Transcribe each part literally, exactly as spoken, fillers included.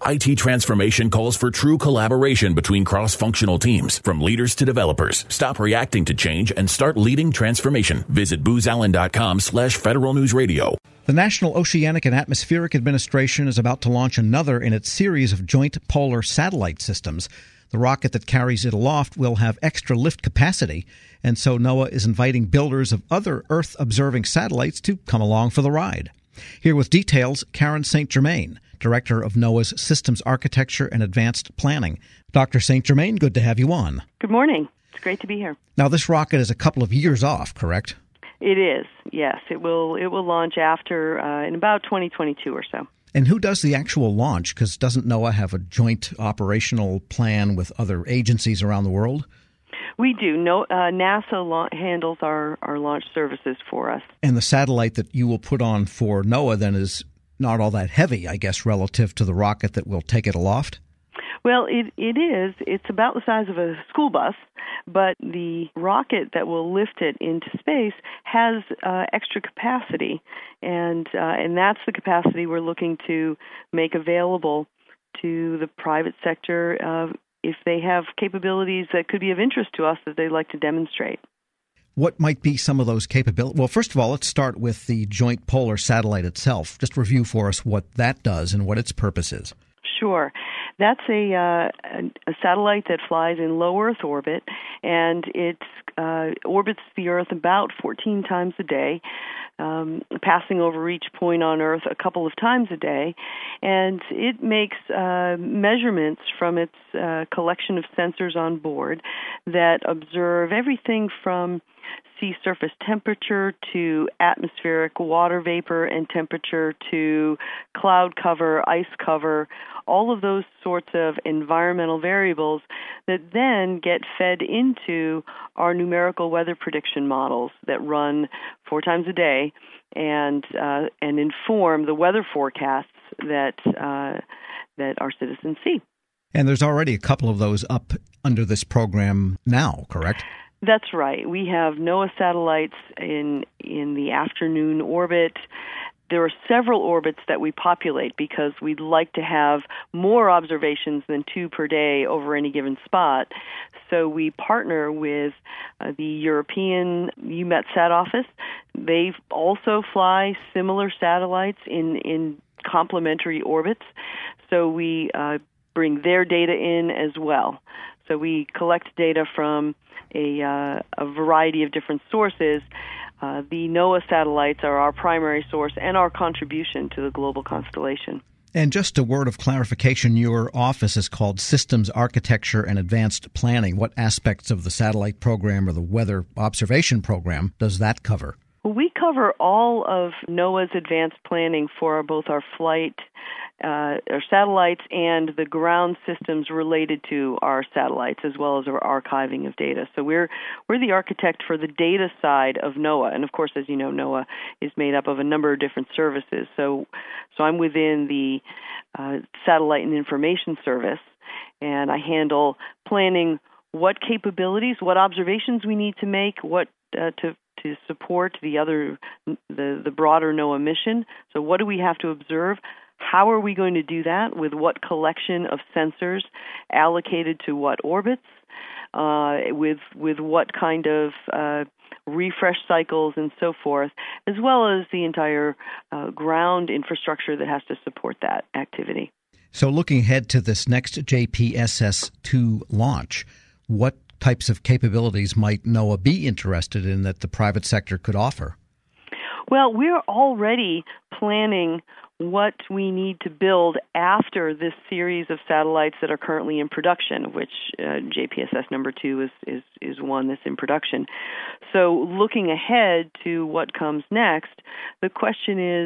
I T transformation calls for true collaboration between cross-functional teams, from leaders to developers. Stop reacting to change and start leading transformation. Visit booz allen dot com slash Federal News Radio. The National Oceanic and Atmospheric Administration is about to launch another in its series of joint polar satellite systems. The rocket that carries it aloft will have extra lift capacity, and so NOAA is inviting builders of other Earth-observing satellites to come along for the ride. Here with details, Karen Saint Germain, Director of NOAA's Systems Architecture and Advanced Planning. Doctor Saint Germain, good to have you on. Good morning. It's great to be here. Now, this rocket is a couple of years off, correct? It is, yes. It will it will launch after, uh, in about twenty twenty-two or so. And who does the actual launch? Because doesn't NOAA have a joint operational plan with other agencies around the world? We do. No, uh, NASA la- handles our, our launch services for us. And the satellite that you will put on for NOAA then is not all that heavy, I guess, relative to the rocket that will take it aloft? Well, it it is. It's about the size of a school bus, but the rocket that will lift it into space has uh, extra capacity, and uh, and that's the capacity we're looking to make available to the private sector uh, if they have capabilities that could be of interest to us that they'd like to demonstrate. What might be some of those capabilities? Well, first of all, let's start with the Joint Polar Satellite itself. Just review for us what that does and what its purpose is. Sure. That's a, uh, a satellite that flies in low Earth orbit, and it uh, orbits the Earth about fourteen times a day, um, passing over each point on Earth a couple of times a day, and it makes uh, measurements from its uh, collection of sensors on board that observe everything from sea surface temperature to atmospheric water vapor and temperature to cloud cover, ice cover, all of those sorts of environmental variables that then get fed into our numerical weather prediction models that run four times a day and uh, and inform the weather forecasts that uh, that our citizens see. And there's already a couple of those up under this program now, correct? That's right. We have NOAA satellites in in the afternoon orbit. There are several orbits that we populate because we'd like to have more observations than two per day over any given spot. So we partner with uh, the European EUMETSAT office. They also fly similar satellites in, in complementary orbits. So we uh, bring their data in as well. So we collect data from a, uh, a variety of different sources. Uh, the NOAA satellites are our primary source and our contribution to the global constellation. And just a word of clarification, your office is called Systems Architecture and Advanced Planning. What aspects of the satellite program or the weather observation program does that cover? Well, we cover all of NOAA's advanced planning for both our flight, uh, our satellites, and the ground systems related to our satellites, as well as our archiving of data. So we're we're the architect for the data side of NOAA, and of course, as you know, NOAA is made up of a number of different services. So, so I'm within the uh, Satellite and Information Service, and I handle planning what capabilities, what observations we need to make, what uh, to to support the other, the, the broader NOAA mission. So what do we have to observe? How are we going to do that? With what collection of sensors allocated to what orbits? Uh, with with what kind of uh, refresh cycles and so forth, as well as the entire uh, ground infrastructure that has to support that activity. So looking ahead to this next J P S S two launch, what types of capabilities might NOAA be interested in that the private sector could offer? Well, we're already planning what we need to build after this series of satellites that are currently in production, which uh, J P S S number two is, is, is one that's in production. So looking ahead to what comes next, the question is,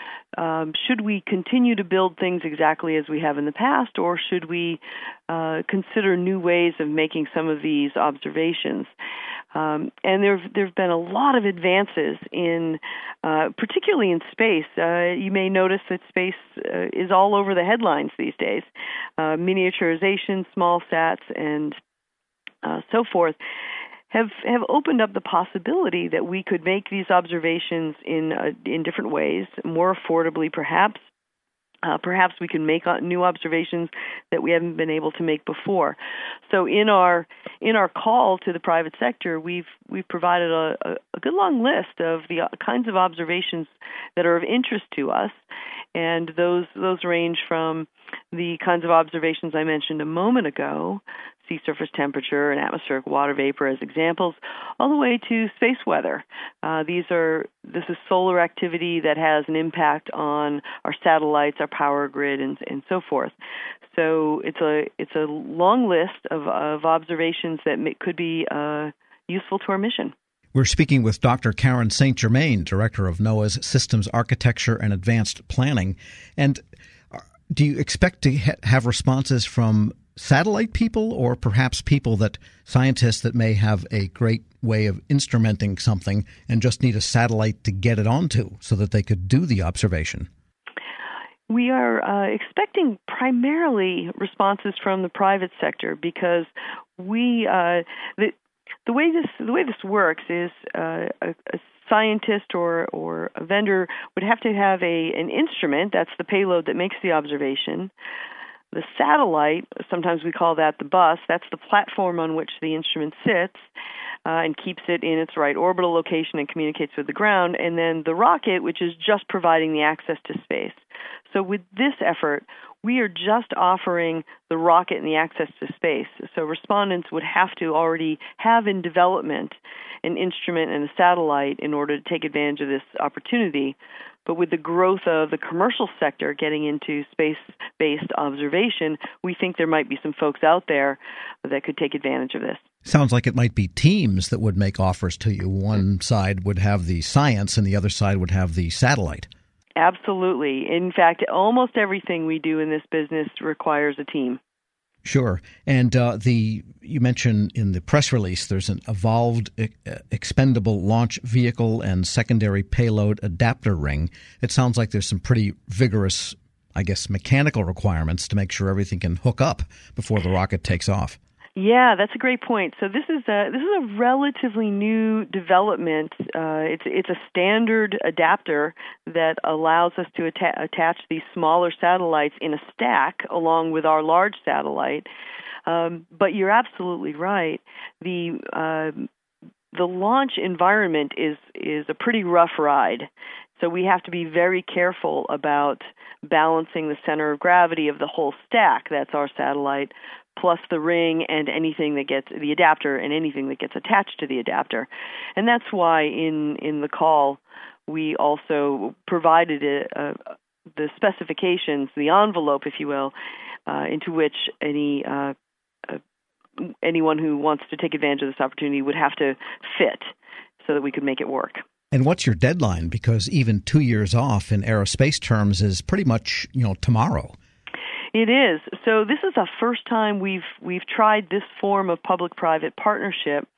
Um, should we continue to build things exactly as we have in the past, or should we uh, consider new ways of making some of these observations? Um, and there there have been a lot of advances in, uh, particularly in space. Uh, you may notice that space uh, is all over the headlines these days. Uh, miniaturization, small sats, and uh, so forth have have opened up the possibility that we could make these observations in uh, in different ways, more affordably perhaps, Uh, perhaps we can make new observations that we haven't been able to make before. So in our in our call to the private sector, we've we've provided a, a, a good long list of the kinds of observations that are of interest to us, and those those range from the kinds of observations I mentioned a moment ago, sea surface temperature and atmospheric water vapor as examples, all the way to space weather. Uh, these are this is solar activity that has an impact on our satellites, our power grid, and, and so forth. So it's a it's a long list of, of observations that may, could be uh, useful to our mission. We're speaking with Doctor Karen Saint Germain, Director of NOAA's Systems Architecture and Advanced Planning. And do you expect to ha- have responses from satellite people, or perhaps people that scientists that may have a great way of instrumenting something and just need a satellite to get it onto so that they could do the observation? We are uh, expecting primarily responses from the private sector because we uh, the the way this the way this works is uh, a, a scientist or or a vendor would have to have a an instrument, that's the payload that makes the observation. The satellite, sometimes we call that the bus, that's the platform on which the instrument sits uh, and keeps it in its right orbital location and communicates with the ground, and then the rocket, which is just providing the access to space. So with this effort, we are just offering the rocket and the access to space. So respondents would have to already have in development an instrument and a satellite in order to take advantage of this opportunity. But with the growth of the commercial sector getting into space-based observation, we think there might be some folks out there that could take advantage of this. Sounds like it might be teams that would make offers to you. One side would have the science and the other side would have the satellite. Absolutely. In fact, almost everything we do in this business requires a team. Sure. And uh, the you mentioned in the press release there's an evolved uh, expendable launch vehicle and secondary payload adapter ring. It sounds like there's some pretty vigorous, I guess, mechanical requirements to make sure everything can hook up before the rocket takes off. Yeah, that's a great point. So this is a this is a relatively new development. Uh, it's it's a standard adapter that allows us to atta- attach these smaller satellites in a stack along with our large satellite. Um, but you're absolutely right. The uh, the launch environment is is a pretty rough ride. So we have to be very careful about balancing the center of gravity of the whole stack. That's our satellite, plus the ring and anything that gets the adapter and anything that gets attached to the adapter. And that's why in, in the call we also provided a, a, the specifications, the envelope, if you will, uh, into which any uh, uh, anyone who wants to take advantage of this opportunity would have to fit so that we could make it work. And what's your deadline? Because even two years off in aerospace terms is pretty much, you know, tomorrow. It is. So this is the first time we've we've tried this form of public-private partnership.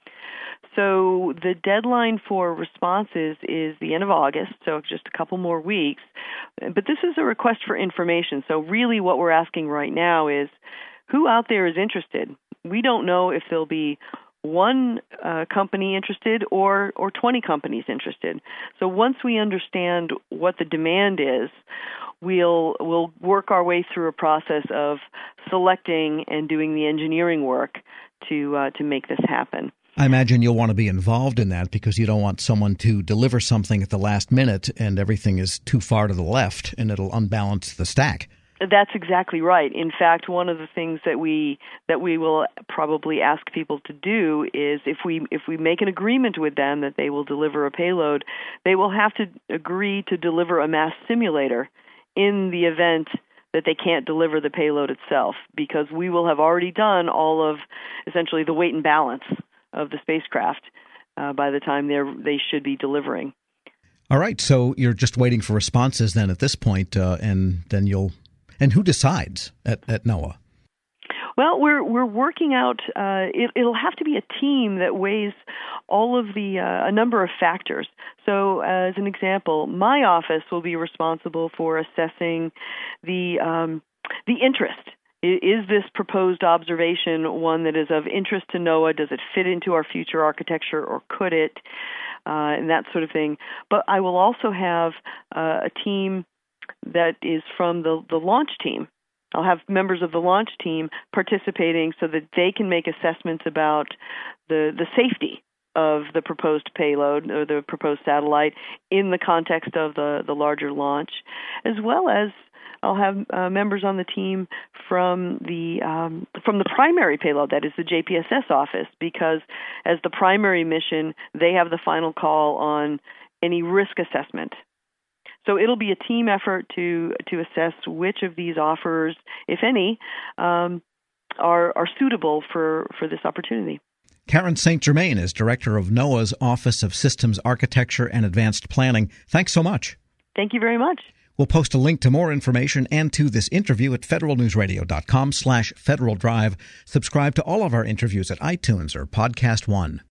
So the deadline for responses is the end of August, so just a couple more weeks. But this is a request for information. So really what we're asking right now is who out there is interested? We don't know if there'll be one uh, company interested or, or twenty companies interested. So once we understand what the demand is, we'll we'll work our way through a process of selecting and doing the engineering work to uh, to make this happen. I imagine you'll want to be involved in that because you don't want someone to deliver something at the last minute and everything is too far to the left and it'll unbalance the stack. That's exactly right. In fact, one of the things that we that we will probably ask people to do is if we if we make an agreement with them that they will deliver a payload, they will have to agree to deliver a mass simulator in the event that they can't deliver the payload itself, because we will have already done all of essentially the weight and balance of the spacecraft uh, by the time they're they should be delivering. All right, so you're just waiting for responses then at this point, uh, and then you'll. And who decides at, at NOAA? Well, we're we're working out. Uh, it, it'll have to be a team that weighs all of the uh, a number of factors. So, as an example, my office will be responsible for assessing the um, the interest. Is this proposed observation one that is of interest to NOAA? Does it fit into our future architecture, or could it? Uh, and that sort of thing. But I will also have uh, a team that is from the, the launch team. I'll have members of the launch team participating so that they can make assessments about the, the safety of the proposed payload or the proposed satellite in the context of the, the larger launch, as well as I'll have uh, members on the team from the um, from the primary payload, that is the J P S S office, because as the primary mission, they have the final call on any risk assessment. So it'll be a team effort to to assess which of these offers, if any, um, are are suitable for, for this opportunity. Karen Saint Germain is director of NOAA's Office of Systems Architecture and Advanced Planning. Thanks so much. Thank you very much. We'll post a link to more information and to this interview at federalnewsradio.com slash Federal Drive. Subscribe to all of our interviews at iTunes or Podcast One.